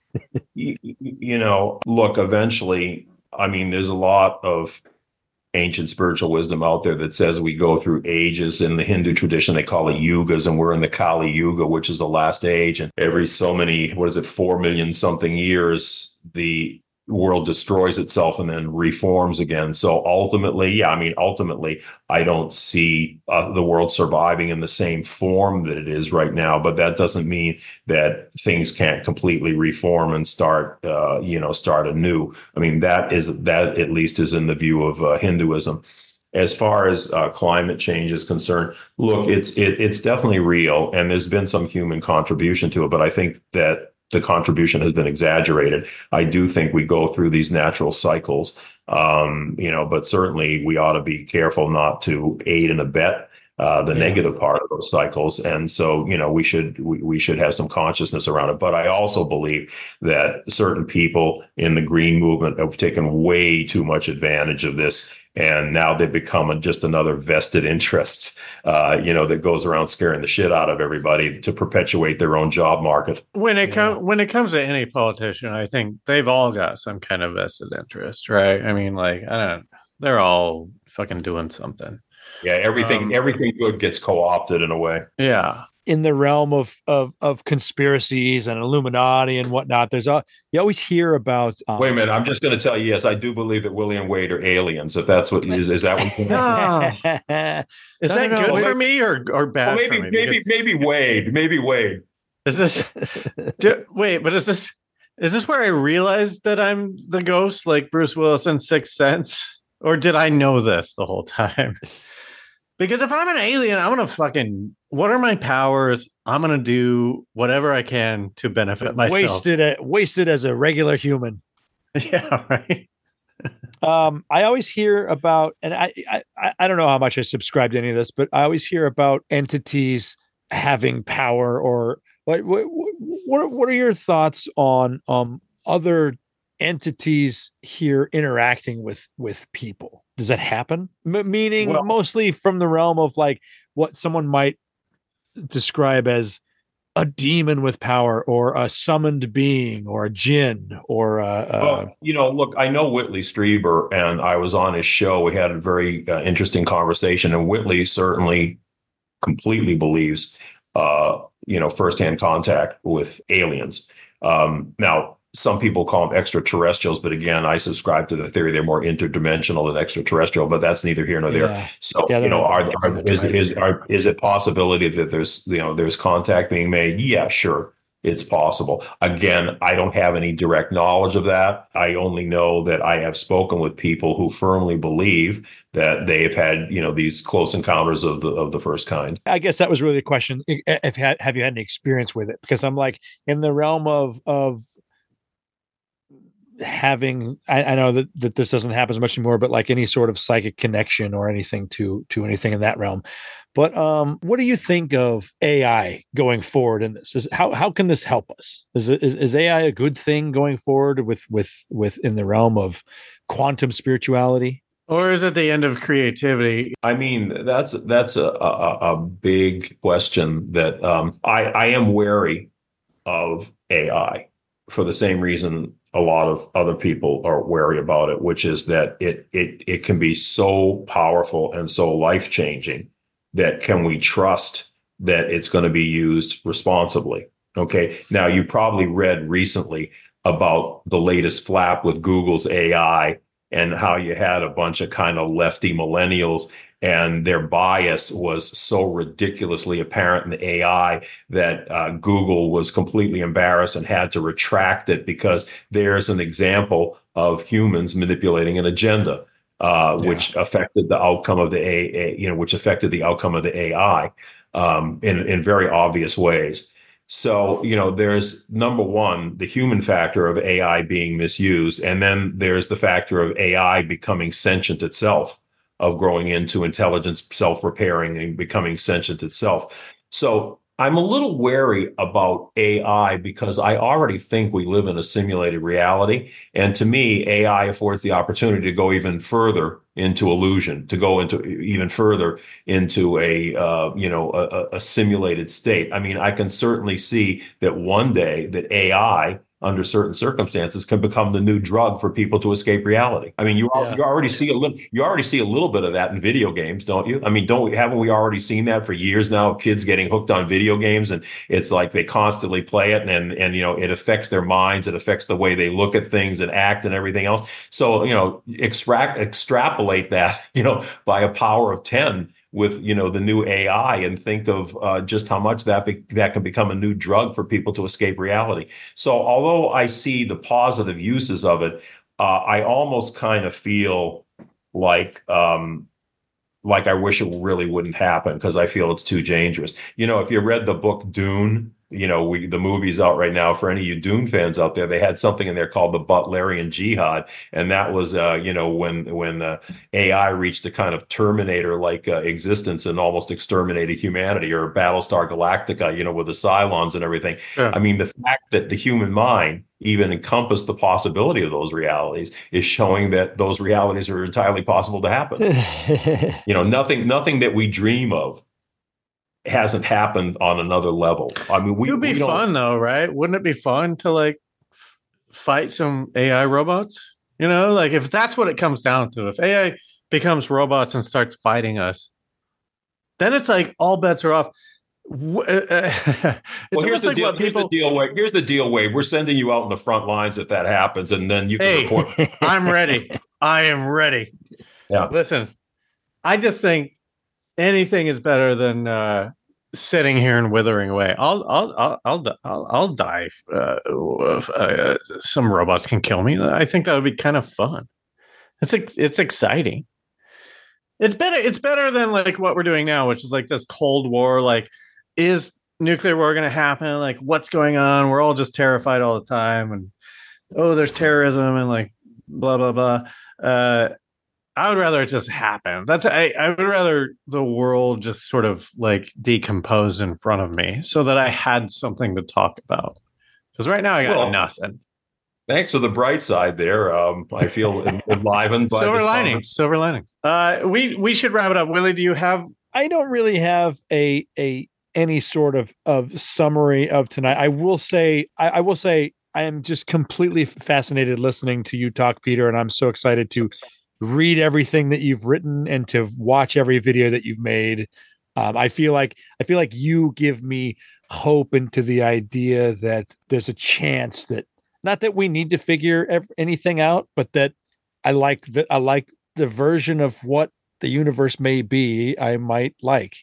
look, eventually, I mean, there's a lot of ancient spiritual wisdom out there that says we go through ages. In the Hindu tradition, they call it yugas, and we're in the Kali Yuga, which is the last age. And every so many, 4 million something years, the world destroys itself and then reforms again. So ultimately, I don't see the world surviving in the same form that it is right now. But that doesn't mean that things can't completely reform and start anew. I mean, that at least is in the view of Hinduism. As far as climate change is concerned, look, it's definitely real, and there's been some human contribution to it. But I think that the contribution has been exaggerated. I do think we go through these natural cycles, but certainly we ought to be careful not to aid and abet the negative part of those cycles. And so, we should have some consciousness around it. But I also believe that certain people in the green movement have taken way too much advantage of this. And now they've become just another vested interest, that goes around scaring the shit out of everybody to perpetuate their own job market. When it comes to any politician, I think they've all got some kind of vested interest, right? I mean, they're all fucking doing something. Yeah, everything good gets co-opted in a way. Yeah. In the realm of conspiracies and Illuminati and whatnot, you always hear about. Wait a minute, I'm just going to tell you, yes, I do believe that Willie and Wade are aliens. If that's what is that what? Is that good for me or bad? Well, for me? maybe Wade. Is this? Wait, but is this where I realized that I'm the ghost, like Bruce Willis in Sixth Sense, or did I know this the whole time? Because if I'm an alien, I'm going to what are my powers? I'm going to do whatever I can to benefit myself. Wasted as a regular human. Yeah, right. I always hear about, and I don't know how much I subscribe to any of this, but I always hear about entities having power, or what are your thoughts on other entities here interacting with people? Does that happen? Meaning mostly from the realm of like what someone might describe as a demon with power, or a summoned being, or a jinn, or look, I know Whitley Strieber, and I was on his show. We had a very interesting conversation, and Whitley certainly completely believes, firsthand contact with aliens. Now, some people call them extraterrestrials, but again, I subscribe to the theory they're more interdimensional than extraterrestrial. But that's neither here nor there. Yeah. So, is it possibility that there's contact being made? Yeah, sure, it's possible. Again, I don't have any direct knowledge of that. I only know that I have spoken with people who firmly believe that they've had these close encounters of the first kind. I guess that was really the question. Have you had any experience with it? Because I'm like, in the realm of having, I know that this doesn't happen as much anymore, but like any sort of psychic connection or anything to anything in that realm. But what do you think of AI going forward in this? How can this help us? Is AI a good thing going forward with in the realm of quantum spirituality? Or is it the end of creativity? I mean, that's a big question that I am wary of AI for the same reason a lot of other people are wary about it, which is that it can be so powerful and so life-changing that can we trust that it's going to be used responsibly? Okay. Now, you probably read recently about the latest flap with Google's AI and how you had a bunch of kind of lefty millennials, and their bias was so ridiculously apparent in the AI that Google was completely embarrassed and had to retract it, because there's an example of humans manipulating an agenda, which affected the outcome of the AI in very obvious ways. So, there's number one, the human factor of AI being misused. And then there's the factor of AI becoming sentient itself, of growing into intelligence, self-repairing, and becoming sentient itself. So I'm a little wary about AI because I already think we live in a simulated reality. And to me, AI affords the opportunity to go even further into illusion, to go into even further into a simulated state. I mean, I can certainly see that one day that AI, under certain circumstances, can become the new drug for people to escape reality. I mean, you already see a little bit of that in video games, don't you? I mean, haven't we already seen that for years now? Kids getting hooked on video games, and it's like they constantly play it, and it affects their minds, it affects the way they look at things and act and everything else. So extrapolate that by a power of 10 with the new AI, and think of just how much that can become a new drug for people to escape reality. So although I see the positive uses of it, I almost kind of feel like I wish it really wouldn't happen, because I feel it's too dangerous. If you read the book Dune the movie's out right now. For any of you Dune fans out there, they had something in there called the Butlerian Jihad, and that was when the AI reached a kind of Terminator-like existence and almost exterminated humanity, or Battlestar Galactica, with the Cylons and everything. Sure. I mean, the fact that the human mind even encompassed the possibility of those realities is showing that those realities are entirely possible to happen. Nothing that we dream of hasn't happened on another level. I mean, it would be fun though, right? Wouldn't it be fun to like fight some AI robots? Like if that's what it comes down to, if AI becomes robots and starts fighting us, then it's like all bets are off. Here's the deal, Wade. We're sending you out in the front lines if that happens, and then you can report. I'm ready. I am ready. Yeah. Listen, I just think anything is better than sitting here and withering away. I'll die. Some robots can kill me. I think that would be kind of fun. It's exciting. It's better than like what we're doing now, which is like this Cold War. Like, is nuclear war going to happen? Like, what's going on? We're all just terrified all the time, and there's terrorism and like blah blah blah. I would rather it just happen. I would rather the world just sort of like decomposed in front of me so that I had something to talk about. Because right now I got nothing. Thanks for the bright side there. I feel enlivened by silver linings. Silver linings. We should wrap it up. Willie, do you have? I don't really have any sort of summary of tonight. I will say I am just completely fascinated listening to you talk, Peter, and I'm so excited to read everything that you've written and to watch every video that you've made. I feel like you give me hope into the idea that there's a chance that, not that we need to figure anything out, but that I like the version of what the universe may be, I might like.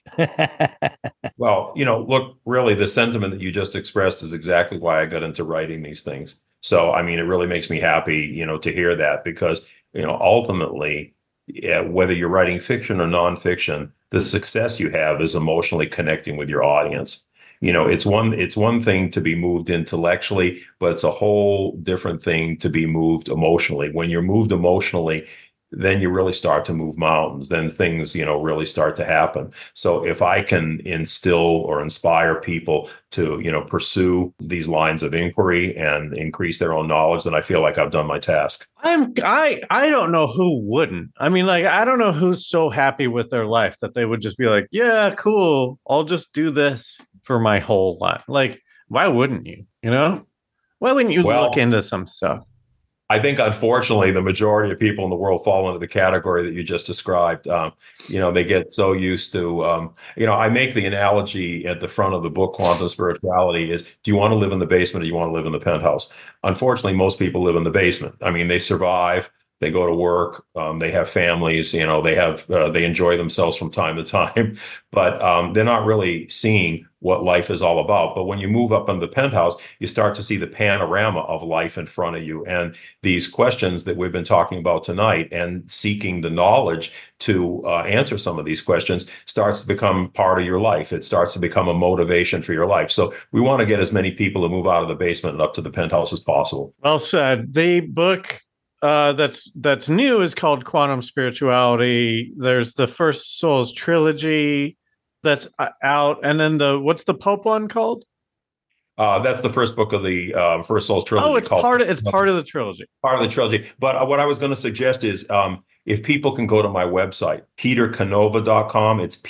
Well, look, really, the sentiment that you just expressed is exactly why I got into writing these things. So, I mean, it really makes me happy, to hear that, because, ultimately, whether you're writing fiction or nonfiction, the success you have is emotionally connecting with your audience. It's one thing to be moved intellectually, but it's a whole different thing to be moved emotionally. When you're moved emotionally, then you really start to move mountains. Then things, really start to happen. So if I can instill or inspire people to, pursue these lines of inquiry and increase their own knowledge, then I feel like I've done my task. I don't know who wouldn't. I mean, like, I don't know who's so happy with their life that they would just be like, yeah, cool, I'll just do this for my whole life. Like, why wouldn't you? Why wouldn't you look into some stuff? I think, unfortunately, the majority of people in the world fall into the category that you just described. They get so used to, I make the analogy at the front of the book, Quantum Spirituality, is, do you want to live in the basement or do you want to live in the penthouse? Unfortunately, most people live in the basement. I mean, they survive. They go to work. They have families. They enjoy themselves from time to time, but they're not really seeing what life is all about. But when you move up in the penthouse, you start to see the panorama of life in front of you. And these questions that we've been talking about tonight, and seeking the knowledge to answer some of these questions, starts to become part of your life. It starts to become a motivation for your life. So we want to get as many people to move out of the basement and up to the penthouse as possible. Well said. The book that's new is called Quantum Spirituality. There's the First Souls trilogy that's out, and then what's the Pope one called? That's the first book of the First Souls trilogy. Oh, it's part of the trilogy. Part of the trilogy. But what I was going to suggest is, if people can go to my website, petercanova.com, it's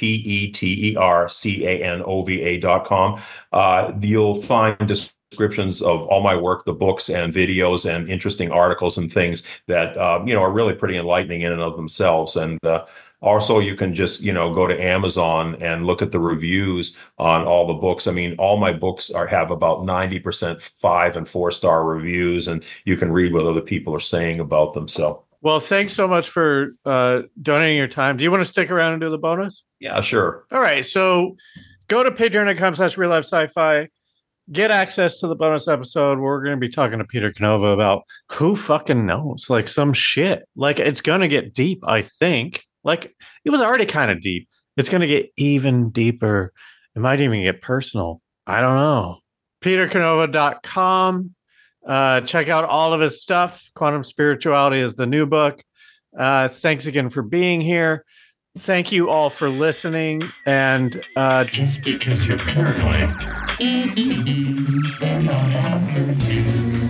petercanova.com, you'll find descriptions of all my work, the books and videos and interesting articles and things that are really pretty enlightening in and of themselves. And also, you can just, go to Amazon and look at the reviews on all the books. I mean, all my books have about 90% 5- and 4-star reviews, and you can read what other people are saying about them. So, well, thanks so much for donating your time. Do you want to stick around and do the bonus? Yeah, sure. All right. So go to patreon.com/reallifesci-fi. Get access to the bonus episode. We're going to be talking to Peter Canova about who fucking knows, like some shit. Like, it's going to get deep, I think. Like, it was already kind of deep. It's going to get even deeper. It might even get personal. I don't know. PeterCanova.com. Check out all of his stuff. Quantum Spirituality is the new book. Thanks again for being here. Thank you all for listening. And just because you're paranoid doesn't mean they're not after you.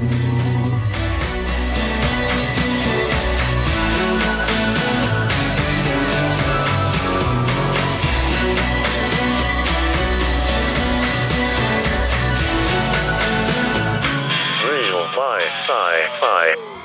Real life sci-fi.